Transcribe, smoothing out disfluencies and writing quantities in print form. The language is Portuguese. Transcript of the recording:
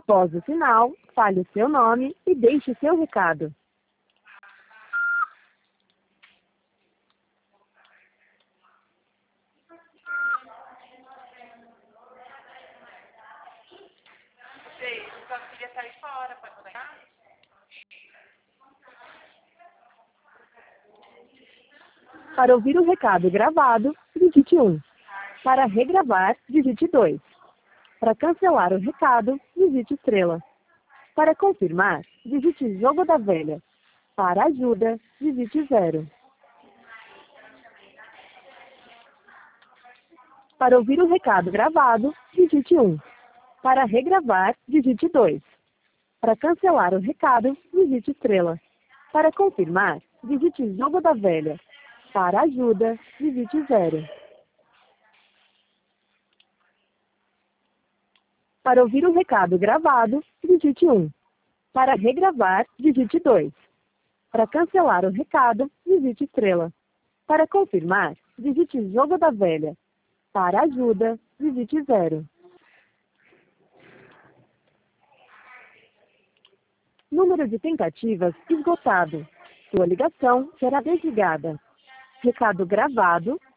Após o sinal, fale o seu nome e deixe o seu recado. Só queria sair fora, pode pegar? Para ouvir o recado gravado, digite 1. Para regravar, digite 2. Para cancelar o recado, digite estrela. Para confirmar, digite jogo da velha. Para ajuda, digite 0. Para ouvir o recado gravado, digite 1. Para regravar, digite 2. Para cancelar o recado, digite estrela. Para confirmar, digite jogo da velha. Para ajuda, digite 0. Para ouvir o recado gravado, digite 1. Para regravar, digite 2. Para cancelar o recado, digite estrela. Para confirmar, digite jogo da velha. Para ajuda, digite 0. Número de tentativas esgotado. Sua ligação será desligada. Recado gravado